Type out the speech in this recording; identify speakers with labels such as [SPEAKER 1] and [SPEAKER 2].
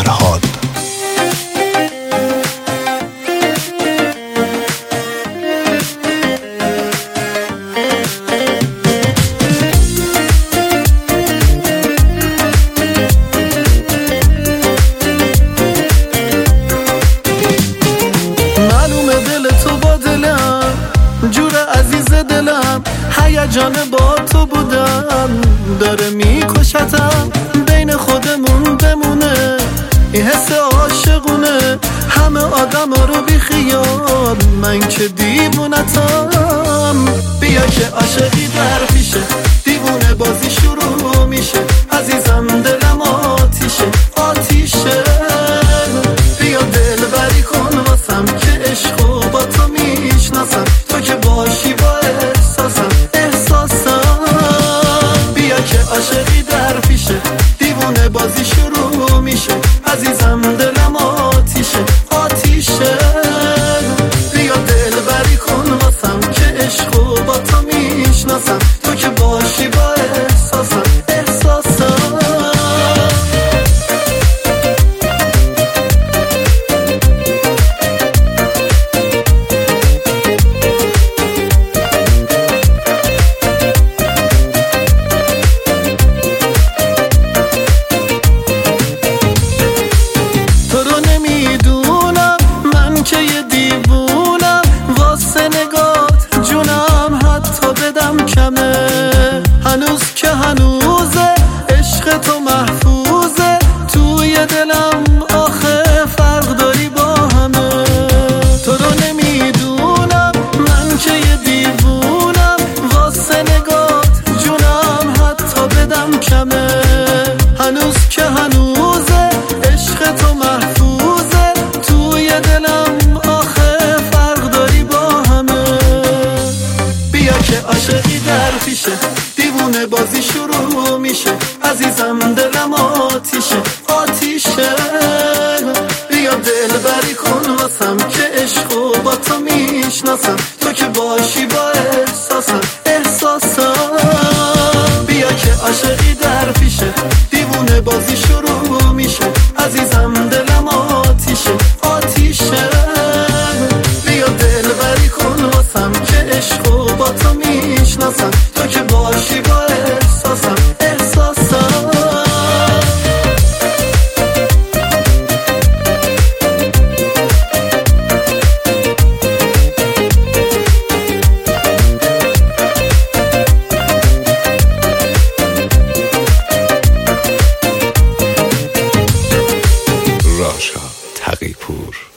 [SPEAKER 1] فرهاد.
[SPEAKER 2] معلومه دل تو با دلم، جور عزیز دلم، هیجان با تو بودم داره میکشتم. بین خودمون بمونه این حس عاشقونه، همه آدم رو بی خیال، من که دیوونتم. بیا که عاشقی در پیشه، دیوونه بازی شروع میشه، عزیزم دلم آتیشه آتیشه. بیا دل بری کن واسم که عشقو با تو میشناسم، تو که باشی با احساسم بیا که عاشقی در پیشه، دیوونه بازی شروع میشه، عزیزم دلم آتیشه آتیشه. بیا دل بری کن واسم که عشقو با تو میشناسم، تو که باشی با احساسم هنوز که هنوزه عشق تو محفوظه توی دلم، آخه فرق داری با همه. تو رو نمیدونم من که یه دیوونم، واسه نگات جونم حتی بدم کمه. هنوز که هنوزه عشق تو محفوظه توی دلم، آخه فرق داری با همه. بیا که عاشقی در پیشه، دیوونه بازی شروع میشه، عزیزم دلم آتیشه آتیشه. بیا دل بری کن واسم که عشقو با تو میشناسم، تو که باشی با احساسم بیا که عاشقی در پیشه، دیوونه بازی شروع میشه، عزیزم دلم آتیشه آتیشه. بیا دل بری کن واسم که عشقو با تو میشناسم، تو که باشی با احساسم
[SPEAKER 1] راشا تقی‌پور.